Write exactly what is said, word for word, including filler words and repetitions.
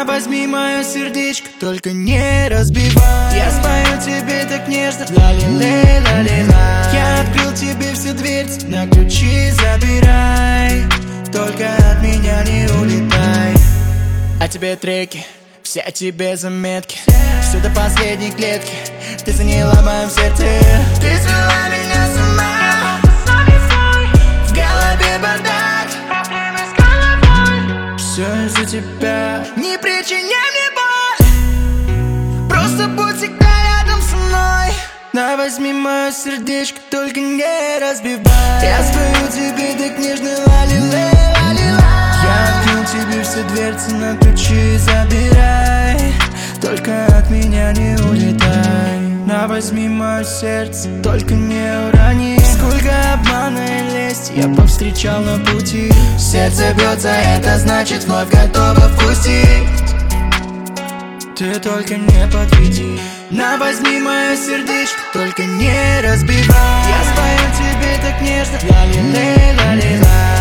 На, возьми мое сердечко, только не разбивай. Я спою тебе так нежно, ла-ли-лей, ла-ли-ла. Я открыл тебе все дверцы, на ключи забирай. Только от меня не улетай. А тебе треки, все о тебе заметки, все до последней клетки. Ты заняла в моем сердце. Ты свела меня с ума. В голове бардак, проблемы с головой. Все из-за тебя. Не причиняй мне боль, просто будь всегда рядом со мной. На, возьми мое сердечко, только не разбивай. Я спою тебе так нежно, ла-ли-лей, ла-ли-ла. Я открыл тебе все дверцы, на ключи забирай. Только от меня не улетай. На, возьми мое сердце, только не урони. Сколько обмана и лести я повстречал на пути. Сердце бьется, это значит вновь готово впустить. Ты только не подведи. На, возьми мое сердечко, только не разбивай. Я спою тебе так нежно, ла-ли-лей, ла-ли-ла.